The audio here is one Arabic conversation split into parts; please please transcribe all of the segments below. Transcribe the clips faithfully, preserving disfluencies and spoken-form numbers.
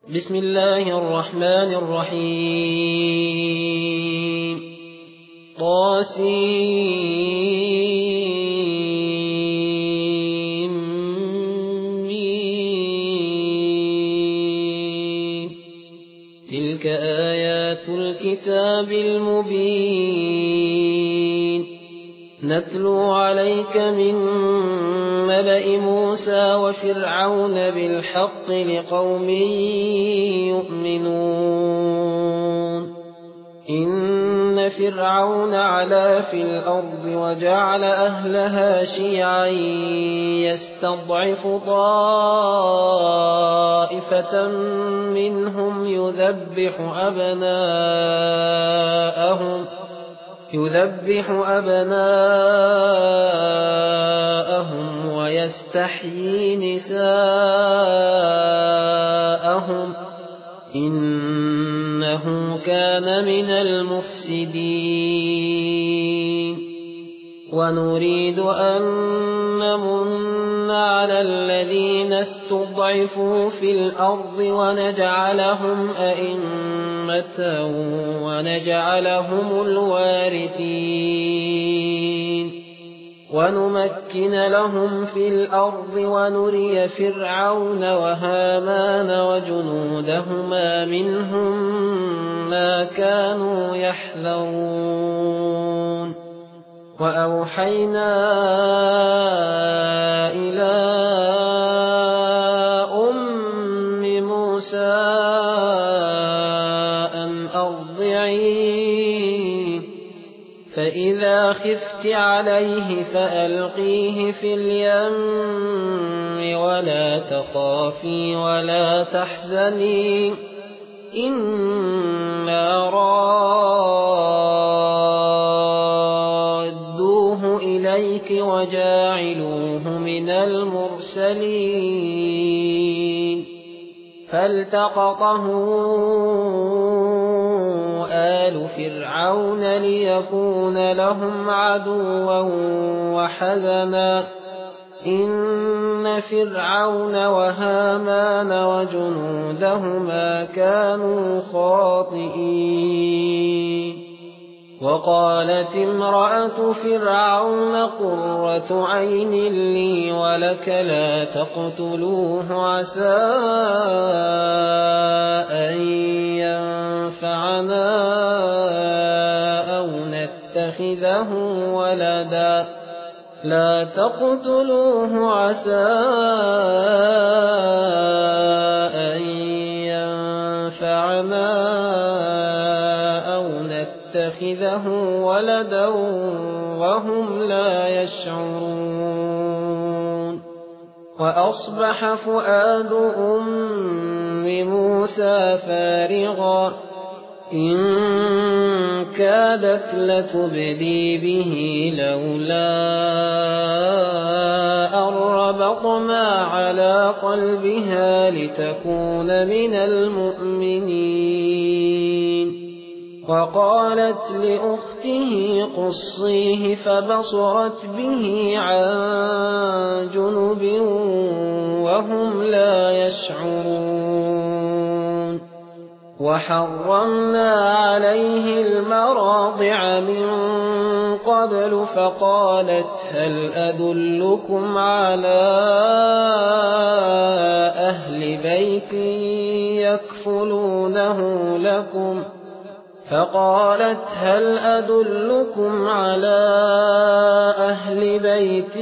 بسم الله الرحمن الرحيم طاسيم تلك آيات الكتاب المبين نتلو عليك من نبأ موسى وفرعون بالحق لقوم يؤمنون إن فرعون علا في الأرض وجعل أهلها شيعا يستضعف طائفة منهم يذبح أبناءهم يذبح أبناءهم ويستحيي نساءهم إنه كان من المفسدين ونريد أن نمن على الذين استضعفوا في الأرض ونجعلهم أئمة ونجعلهم الوارثين ونمكن لهم في الأرض ونري فرعون وهامان وجنودهما منهم ما كانوا يحذرون وأوحينا إلى أم موسى أن أرضعيه فإذا خفت عليه فألقيه في اليم ولا تخافي ولا تحزني إنا رادوه إليك وجاعلوه من المرسلين فالتقطه آل فرعون ليكون لهم عدوا وحزنا إن فرعون وهامان وجنودهما كانوا خاطئين وقالت امرأة فرعون قرة عين لي ولك لا تقتلوه عسى أن ينفعنا أو نتخذه ولدا لا تقتلوه عسى أن ينفعنا أو نتخذه ولدا وهم لا يشعرون وأصبح فؤاد أم موسى فارغا إن كادت لتبدي به لولا أن ربطنا على قلبها لتكون من المؤمنين وقالت لأخته قصيه فبصرت به عن جنب وهم لا يشعرون وحرمنا عليه المراضع من قبل فقالت هل أدلكم على أهل بيت يكفلونه لكم فقالت هل أدلكم على أهل بيت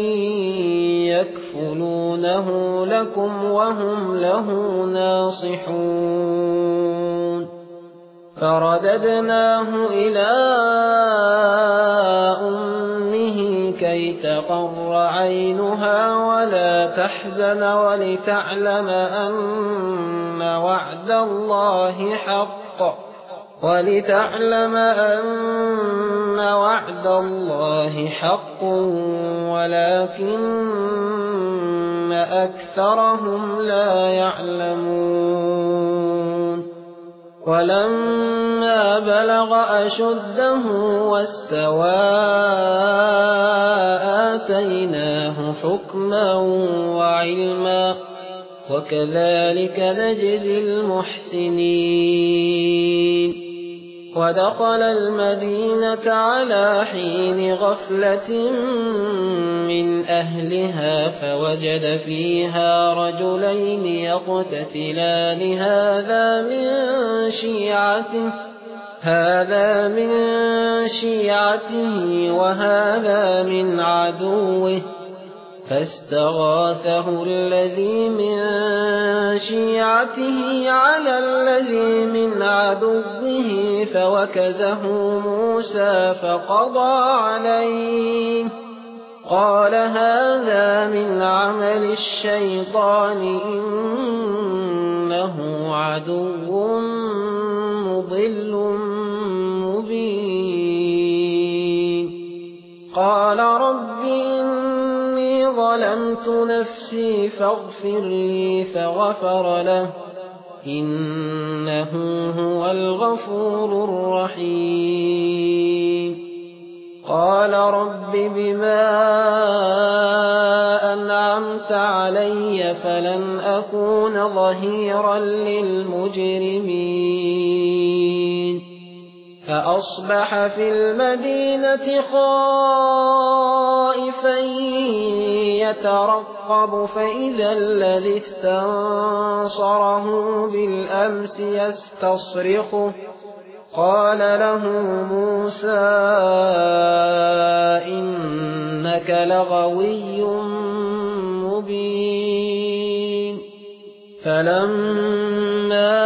يكفلونه لكم وهم له ناصحون فرددناه إلى أمه كي تقر عينها ولا تحزن ولتعلم أن وعد الله حق ولتعلم أن وعد الله حق ولكن أكثرهم لا يعلمون ولما بلغ أشده واستوى آتيناه حكما وعلما وكذلك نجزي المحسنين. ودخل المدينة على حين غفلة من أهلها فوجد فيها رجلين يقتتلان هذا من شيعته هذا من شيعته وهذا من عدوه فاستغاثه الذي من شيعته على الذي من عدوه فوكزه موسى فقضى عليه قال هذا من عمل الشيطان إنه عدو مضل مبين. قال رب إني ظلمت نفسي فاغفر لي فغفر له إنه هو الغفور الرحيم. قال رب بما أنعمت علي فلن أكون ظهيرا للمجرمين. فأصبح في المدينة خائفا يترقب فإذا الذي استنصره بالأمس يستصرخه قال له موسى إنك لغوي مبين. فلما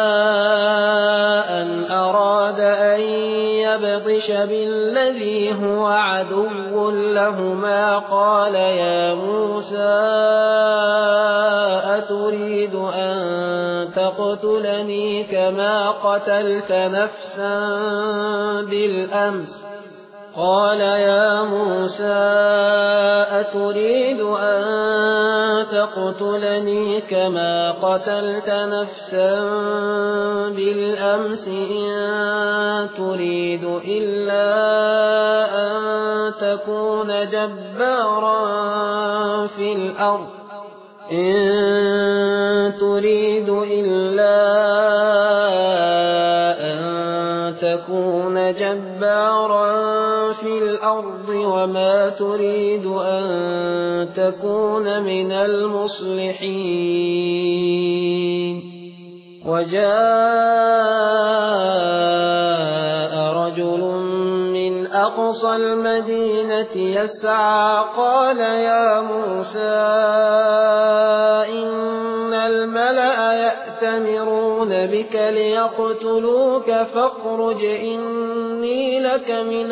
أن أراد أن يبطش بالذي هو عدو لهما قال يا موسى أتريد أن تقتلني كما قتلت نفسا بالأمس قال يا موسى أتريد أن تقتلني كما قتلت نفسا بالأمس إن تريد إلا أن تكون جبارا في الأرض إن تريد إلا أن تكون جبارا في الأرض وما تريد أن تكون من المصلحين. وجاء رجل من أقصى المدينة يسعى قال يا موسى إن الملأ يأتمرون بك ليقتلوك فاخرج إني لك من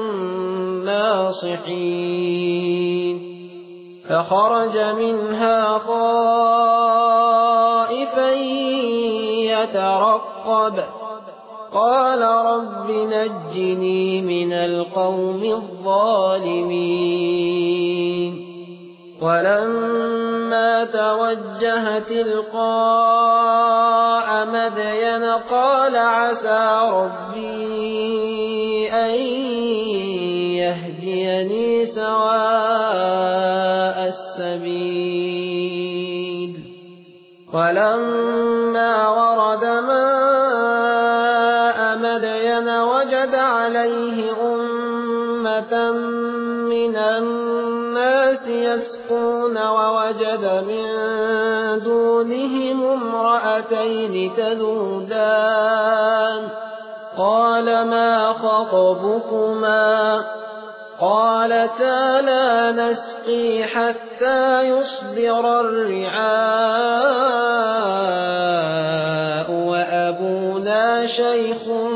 الناصحين. فخرج منها خائفا يترقب قال رب نجني من القوم الظالمين. ولما توجه تلقاء مدين قال عسى ربي أن يهديني سواء السبيل. ولما ورد ماء مدين وجد عليه أمة من الناس يسقون ووجد من دونهم امرأتين تذودان قال ما خطبكما قالتا لا نسقي حتى يصدر الرعاء وأبونا شيخ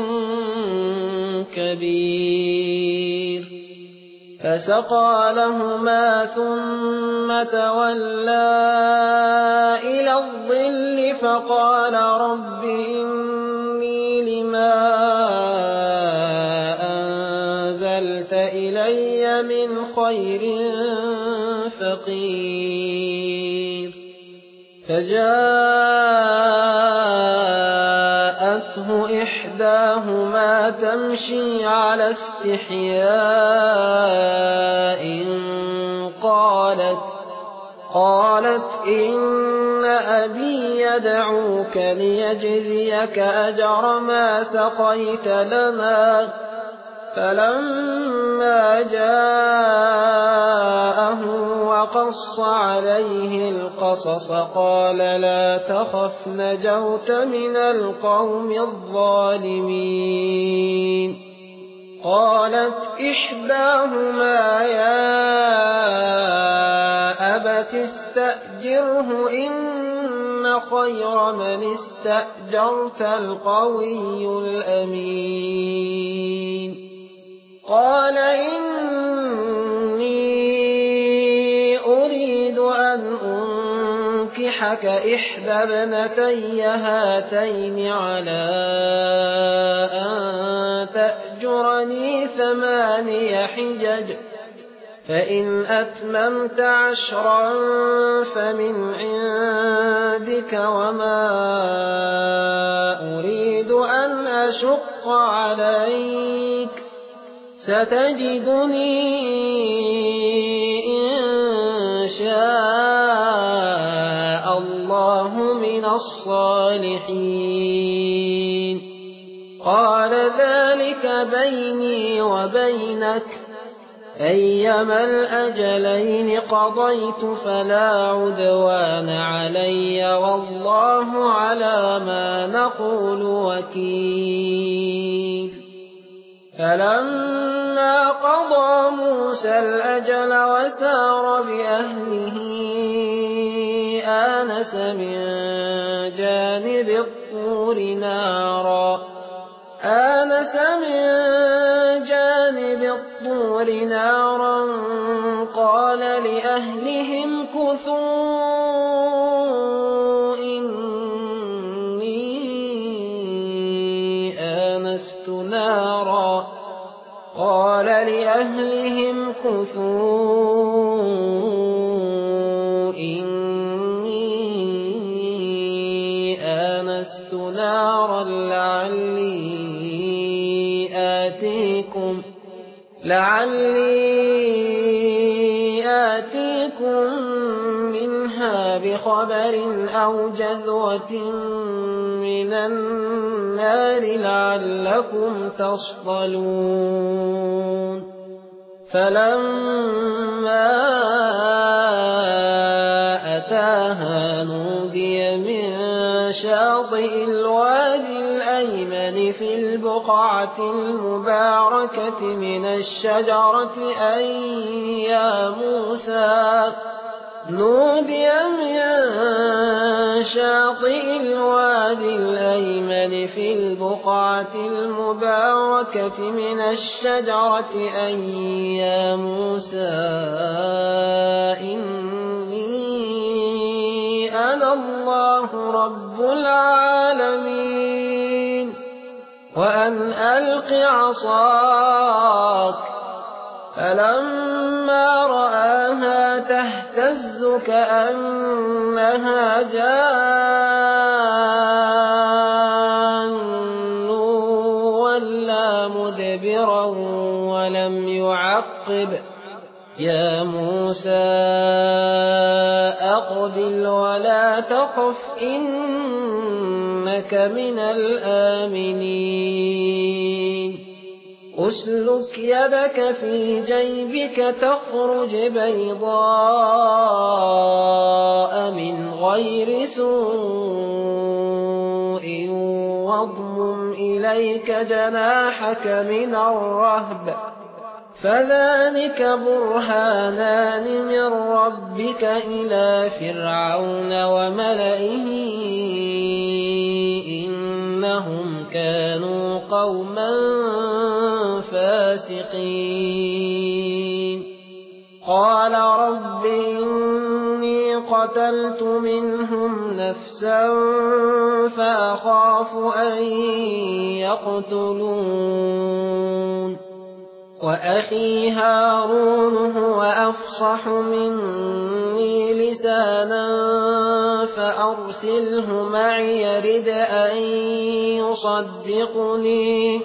كبير. فسقى لهما ثم تولى إلى الظل فقال رب إني لما أنزلت إلي من خير فقير. فجاءته إحداهما تمشي على استحياء قالت قالت إن أبي يدعوك ليجزيك أجر ما سقيت لنا. فلما جاءه وقص عليه القصص قال لا تخف نجوت من القوم الظالمين. قالت إحداهما يا أبت استأجره إن خير من استأجرت القوي الأمين. قال إني أريد أن أنكحك إحدى ابنتي هاتين على أن تأجرني ثماني حجج فإن أتممت عشرا فمن عندك وما أريد أن أشق عليك ستجدني إن شاء الله من الصالحين. قال ذلك بيني وبينك أيما الأجلين قضيت فلا عدوان علي والله على ما نقول وكيل. فلما قضى موسى الأجل وسار بأهله آنس من جانب الطور نارا آنس من جانب الطور نارا قال لأهلهم كثوا إني آنست نارا قال لأهلهم كثوا إني آنست نارا لعلي آتيكم لعلي آتيكم منها بخبر أو جذوة من النار لعلكم تصطلون. فلما أتاها نودي من شاطئ الوادي الأيمن في البقعة المباركة من الشجرة أن يا موسى نودي من شاطئ الوادي الأيمن في البقعة المباركة من الشجرة أن يا موسى إني أنا الله رب العالمين وأن ألق عصاك. فلما رآها تهتز كأنها جان ولا مدبرا ولم يعقب يا موسى أقبل ولا تخف إنك من الآمنين. أسلك يدك في جيبك تخرج بيضاء من غير سوء واضمم إليك جناحك من الرهب فذلك برهانان من ربك إلى فرعون وملئه إنهم كانوا قوما فاسقين. قال رب إني قتلت منهم نفسا فأخاف أن يقتلون وأخي هارون هو أفصح مني لسانا فأرسله معي يرد أن يصدقني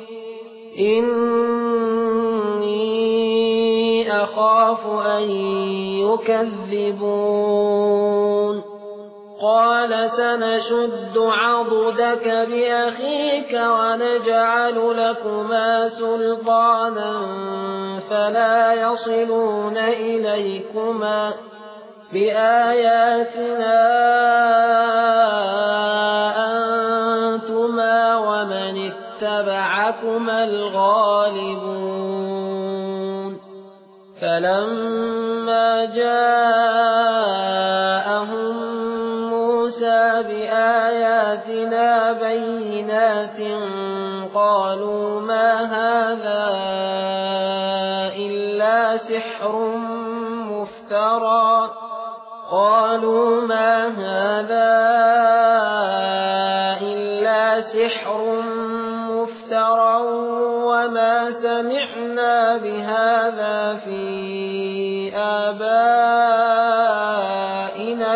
إني أخاف أن يكذبون. قال سنشد عضدك بأخيك ونجعل لكما سلطانا فلا يصلون إليكما بآياتنا أنتما ومن اتبعكما الغالبون فلما جاءهم موسى بآياتنا بينات قالوا ما هذا إلا سحر مفترى قالوا ما هذا إلا سحر مفترى وما سمعنا بهذا في آبائنا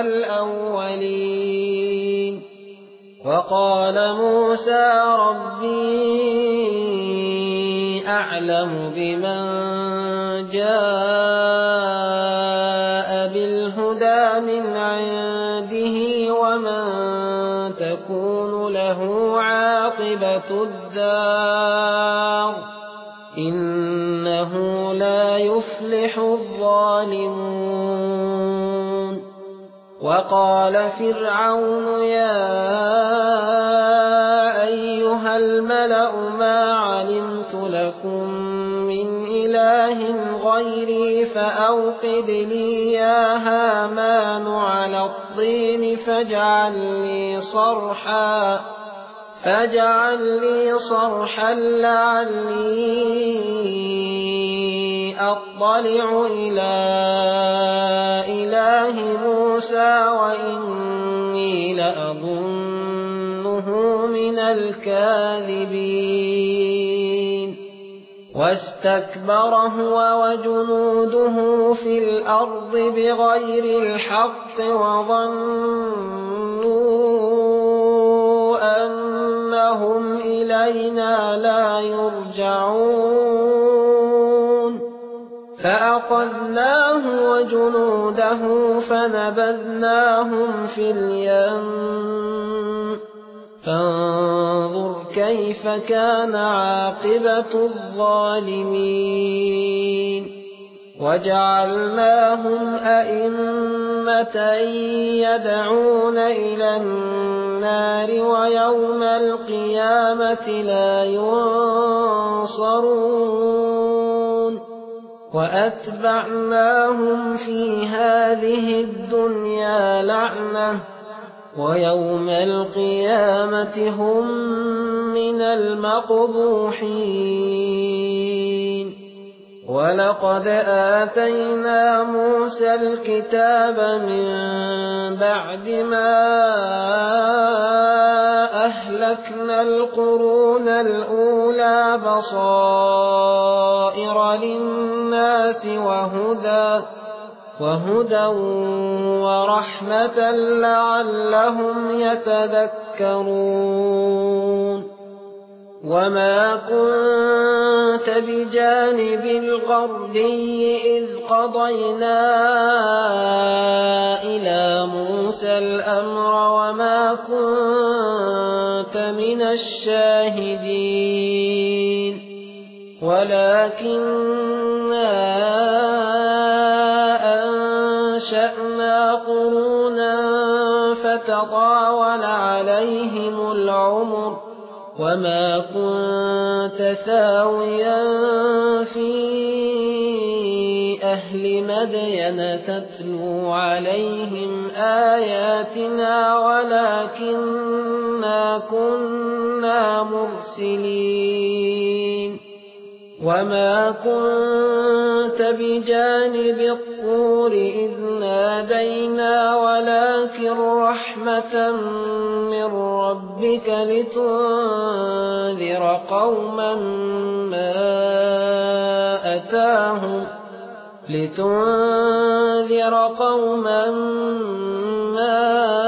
الأولين وقال موسى ربي أعلم بمن جاء بالهدى من عنده ومن تكون له عاقبة الدار إنه لا يفلح الظالمون وقال فرعون يا أيها الملأ ما علمت لكم من إله غيري فأوقد لي يا هامان على الطين فاجعل لي صرحا فاجعل لي صرحا لعلي أطلع إلى إله موسى وإني لأظنه من الكاذبين واستكبر هو وجنوده في الأرض بغير الحق وظنوا أنهم إلينا لا يرجعون فأخذناه وجنوده فنبذناهم في اليم فانظر كيف كان عاقبة الظالمين وجعلناهم أئمة يدعون إلى النار ويوم القيامة لا ينصرون وأتبعناهم في هذه الدنيا لعنة ويوم القيامة هم من المقبوحين ولقد آتينا موسى الكتاب من بعد ما أهلكنا القرون الأولى بصائر للناس وهدى وهدى ورحمة لعلهم يتذكرون وما كنت بجانب الغربي إذ قضينا إلى موسى الأمر وما كنت من الشاهدين ولكننا أنشأنا قرونا فتطاول عليهم العمر وما كنت ثاويا في أهل مدين تتلو عليهم آياتنا ولكننا كنا مرسلين وما كنت بجانب الطور إذ نادينا ولكن رحمة من ربك لتنذر قوما ما أتاهم لتنذر قوما ما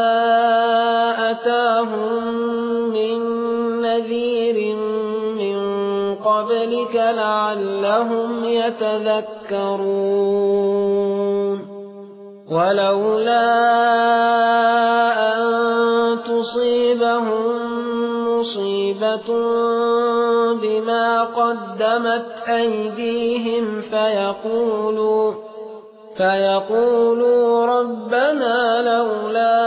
أتاهم من نذير من قبلك لعلهم يتذكرون ولولا أن تصيبهم مصيبة بما قدمت أيديهم فيقولوا فيقولوا ربنا لولا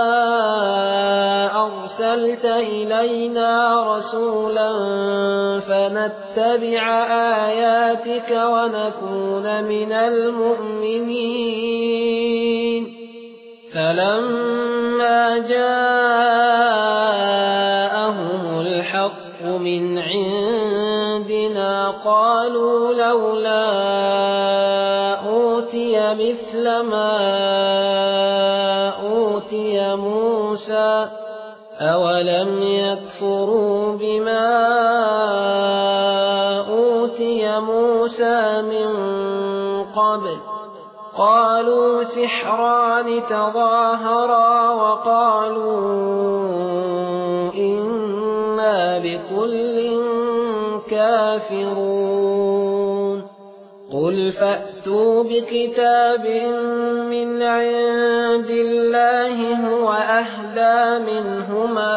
أرسلت إلينا رسولا فنتبع آياتك ونكون من المؤمنين فلما جاءهم الحق من عندنا قالوا لولا أوتي مثل ما أوتي موسى أولم يكفروا بما أوتي موسى من قبل قالوا سحران تظاهرا وقالوا إنا بكل كافرون قل فأتوا بكتاب من عند الله هو أهدى منهما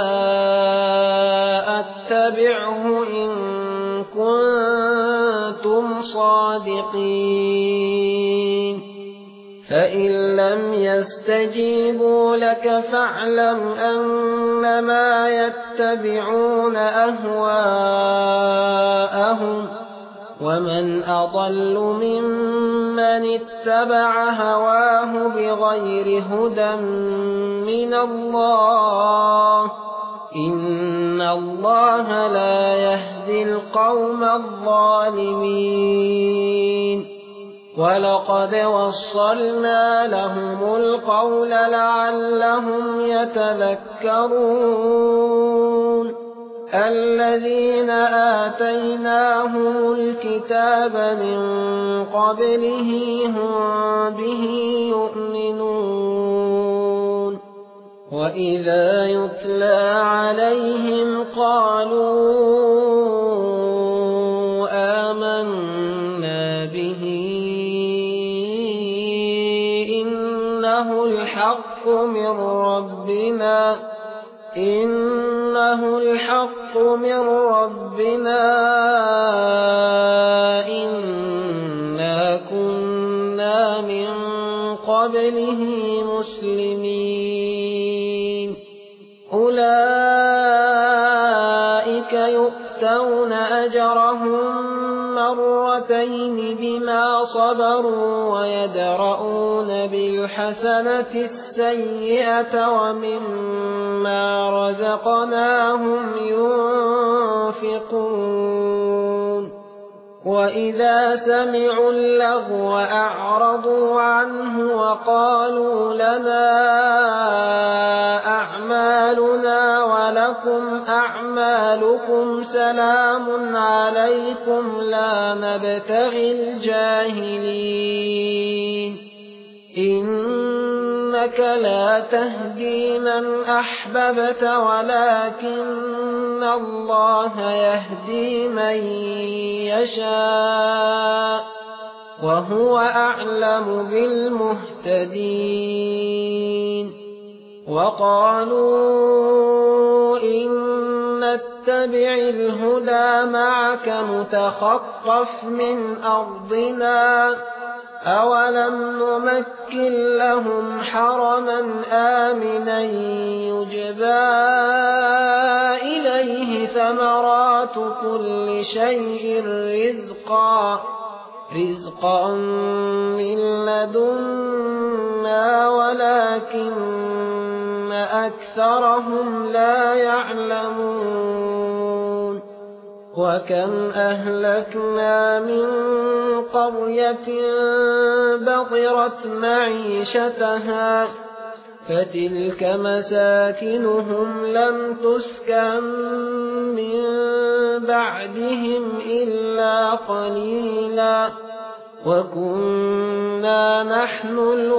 أتبعه إن كنتم صادقين فإن لم يستجيبوا لك فاعلم أنما يتبعون أهواءهم ومن أضل ممن اتبع هواه بغير هدى من الله إن الله لا يهدي القوم الظالمين ولقد وصلنا لهم القول لعلهم يتذكرون الذين آتيناهم الكتاب من قبله هم به يؤمنون وإذا يتلى عليهم قالوا آمنا به إنه الحق من ربنا إنه الحق من ربنا إنا كنا من قبله مسلمين أولئك يؤتون أجرهم مرتين بما صبروا ويدرؤون بالحسنة السيئة ومما رزقناهم ينفقون وإذا سمعوا اللغو أعرضوا عنه وقالوا لنا أعمالنا ولكم أعمالكم سلام عليكم لا نبتغي الجاهلين إنك لا تهدي من أحببت ولكن الله يهدي من يشاء وهو أعلم بالمهتدين وقالوا إن نتبع الهدى معك نتخطف من أرضنا أولم نمكن لهم حرما آمنا يجبى إليه ثمرات كل شيء رزقا رزقا من لدنا ولكن أكثرهم لا يعلمون وكم أهلكنا من قرية بطرت معيشتها فتلك مساكنهم لم تسكن من بعدهم إلا قليلا وكنا نحن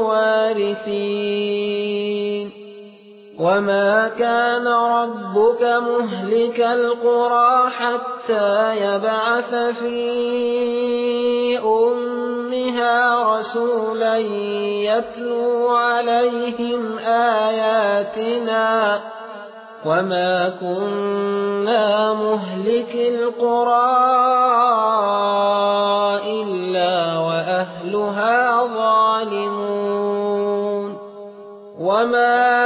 الوارثين وما كان ربك مهلك القرى حتى يبعث في أمة أمها رسولا يتلو عليهم آياتنا وما كنا مهلك القرى إلا وأهلها ظالمون وما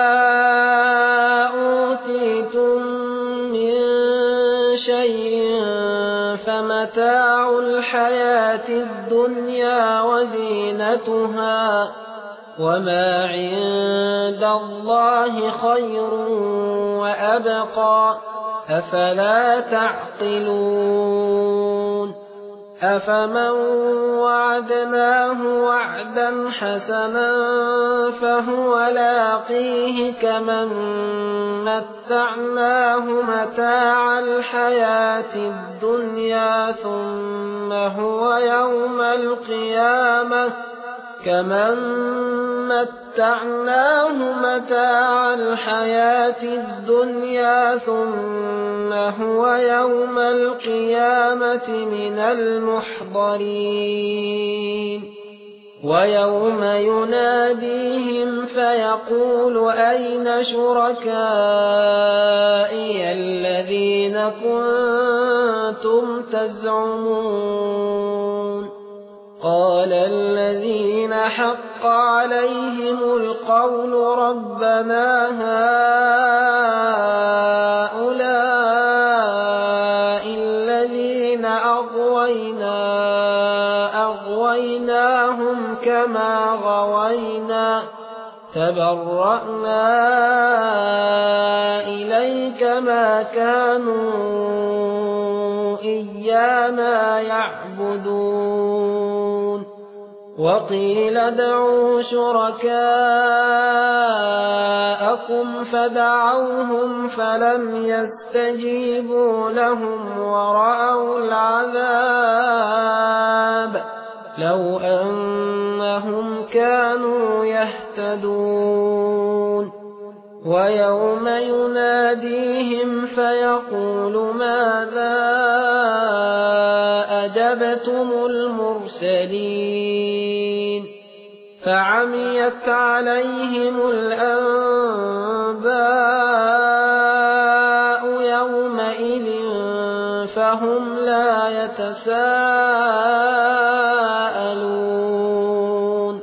أوتيتم من شيء فمتاع الحياة الدنيا وزينتها وما عند الله خير وأبقى أفلا تعقلون أفمن وعدناه وعدا حسنا فهو لاقيه كمن متعناه متاع الحياة الدنيا ثم هو يوم القيامة كمن متعناه متاع الحياة الدنيا ثم هو يوم القيامة من المحضرين ويوم يناديهم فيقول أين شركائي الذين كنتم تزعمون قال الذين حق عليهم القول ربنا هؤلاء الذين أغوينا أغويناهم كما غوينا تبرأنا إليك ما كانوا إيانا يعبدون وقيل ادعوا شركاءكم فدعوهم فلم يستجيبوا لهم ورأوا العذاب لو أنهم كانوا يهتدون ويوم يناديهم فيقول ماذا أجبتم المرسلين فعميت عليهم الأنباء يومئذ فهم لا يتساءلون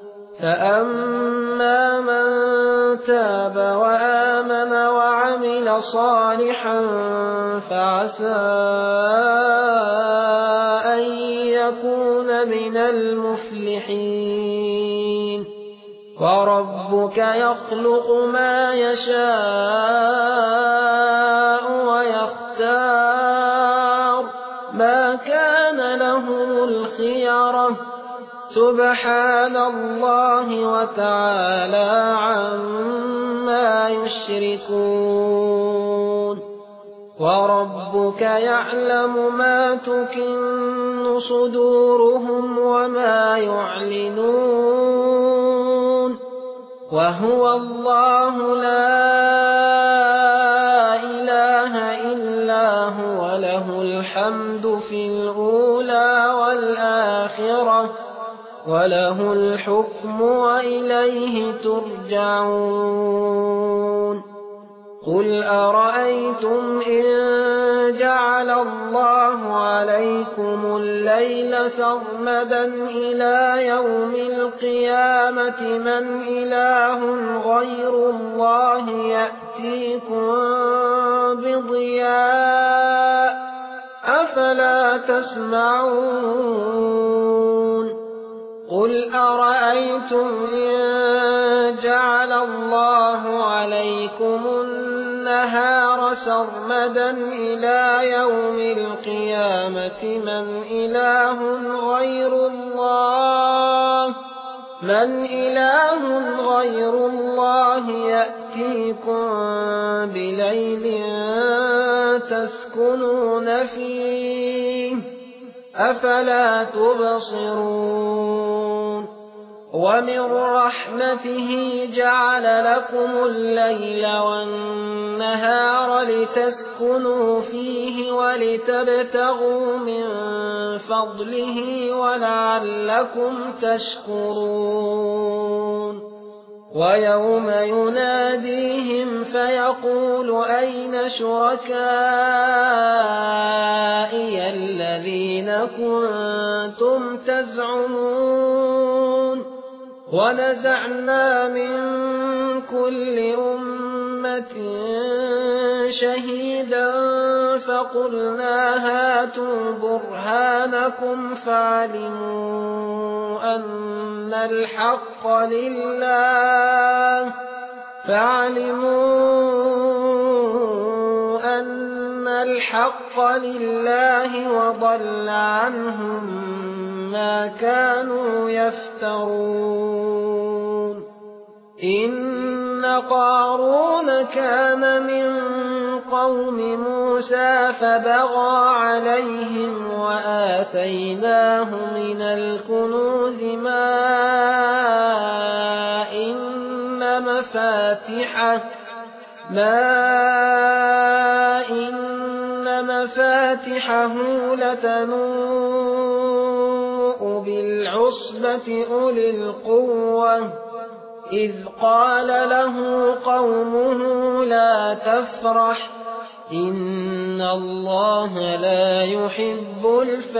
فأما من تاب وآمن وعمل صالحا فعسى أن يكون من المفلحين وربك يخلق ما يشاء ويختار ما كان لهم الخيرة سبحان الله وتعالى عما يشركون وربك يعلم ما تكن صدورهم وما يعلنون وهو الله لا إله إلا هو له الحمد في الأولى والآخرة وله الحكم وإليه ترجعون قل أرأيتم إن جعل الله عليكم الليل سرمدا إلى يوم القيامة من إله غير الله يأتيكم بضياء أفلا تسمعون قل أرأيتم إن جعل الله عليكم النهار سرمدا إلى يوم القيامة من إله غير الله من إله غير الله يأتيكم بليل تسكنون فيه أفلا تبصرون ومن رحمته جعل لكم الليل والنهار لتسكنوا فيه ولتبتغوا من فضله ولعلكم تشكرون ويوم يناديهم فيقول أين شركائي الذين كنتم تزعمون ونزعنا من كل أمة شهيدا فقلنا هاتوا برهانكم فعلموا أن الحق لله فعلموا أن الحق لله وضل عنهم ما كانوا يفترون إن قارون كان من قوم موسى فبغى عليهم وآتيناه من الكنوز ما إن مفاتحه ما إن مفاتحه لتنوء بالعصبة أولي القوة إذ قال له قومه لا تفرح إن الله لا يحب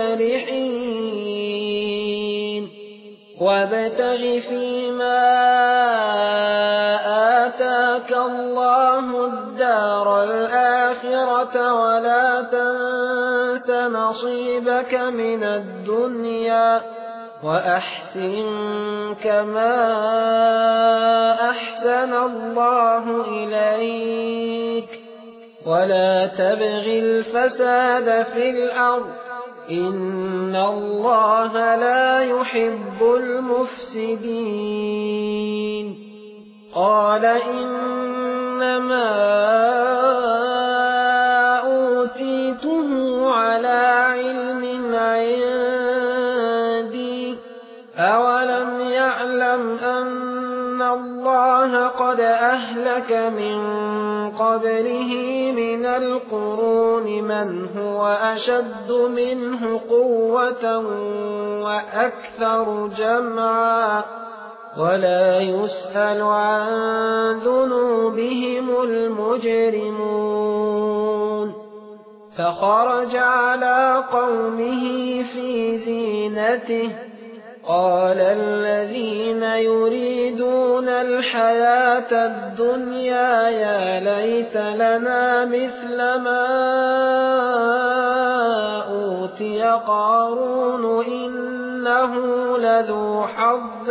الفرحين وابتغ فيما آتاك الله الدار الآخرة ولا تنس نصيبك من الدنيا وأحسن كما أحسن الله إليك ولا تبغ الفساد في الأرض إن الله لا يحب المفسدين قال إنما أوتيته على علم عندي أولم يعلم أن الله قد أهلك من قبله من القرون من هو أشد منه قوة وأكثر جمعا ولا يسأل عن ذنوبهم المجرمون فخرج على قومه في زينته قال الذين يريدون الحياة الدنيا يا ليت لنا مثل ما أوتي قارون إنه لذو حظ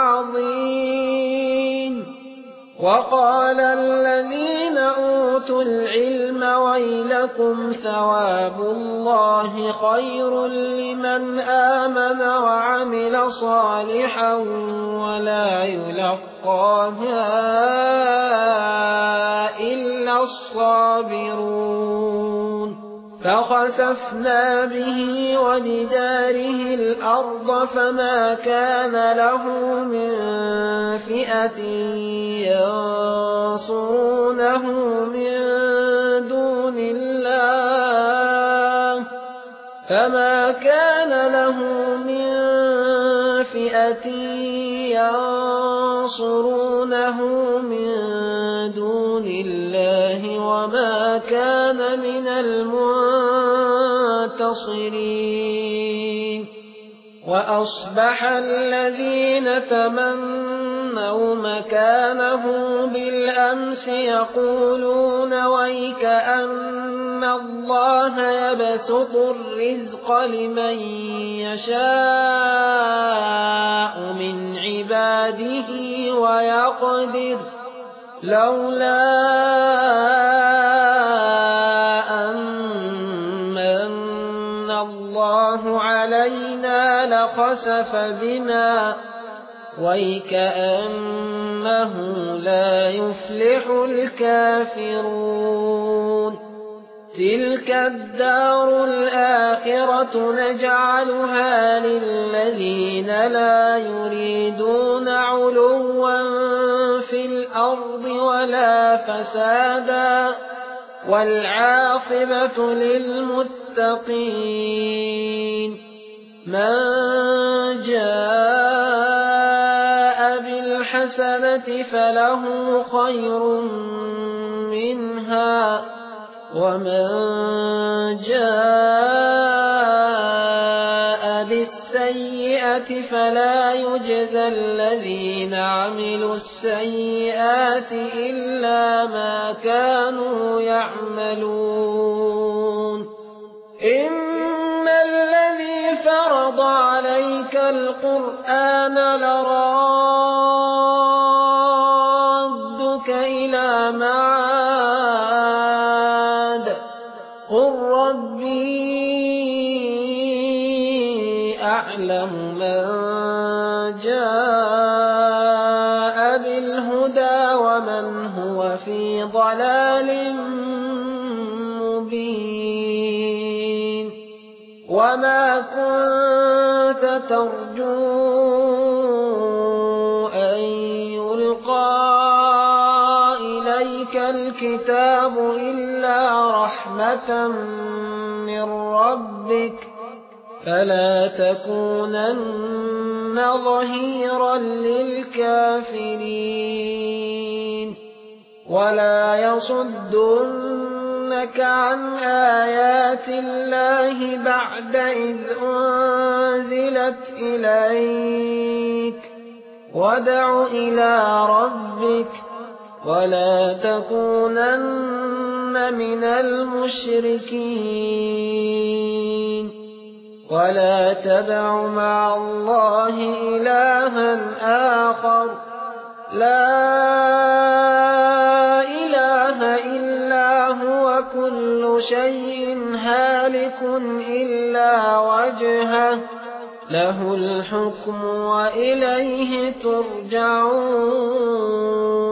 عظيم وقال الذين أوتوا العلم ويلكم ثواب الله خير لمن آمن وعمل صالحا ولا يلقاها إلا الصابرون فخسفنا به وبداره الأرض فما كان له من فئة ينصرونه من دون الله فما كان له من فئة ينصرونه من دون الله وما كان من المنتصرين وأصبح الذين تمنوا مكانه بالأمس يقولون ويك أن الله يبسط الرزق لمن يشاء من عباده ويقدر لولا أن من الله علينا لخسف بنا ويكأنه لا يفلح الكافرون تلك الدار الآخرة نجعلها للذين لا يريدون علوا في الأرض ولا فسادا والعاقبة للمتقين من جاء بالحسنة فله خير منها ومن جاء بالسيئة فلا يجزى الذين عملوا السيئات إلا ما كانوا يعملون إن الذي فرض عليك القرآن لرادك إلى معاد قل ربي أعلم من جاء بالهدى ومن هو في ضلال مبين وما كنت ترجو أن يلقى إليك الكتاب إلا رحمة من ربك فلا تكونن ظهيرا للكافرين ولا يصدنك عن آيات الله بعد إذ أنزلت إليك وادع إلى ربك ولا تكونن من المشركين ولا تدع مع الله إلها آخر لا إله إلا هو كل شيء هالك إلا وجهه له الحكم وإليه ترجعون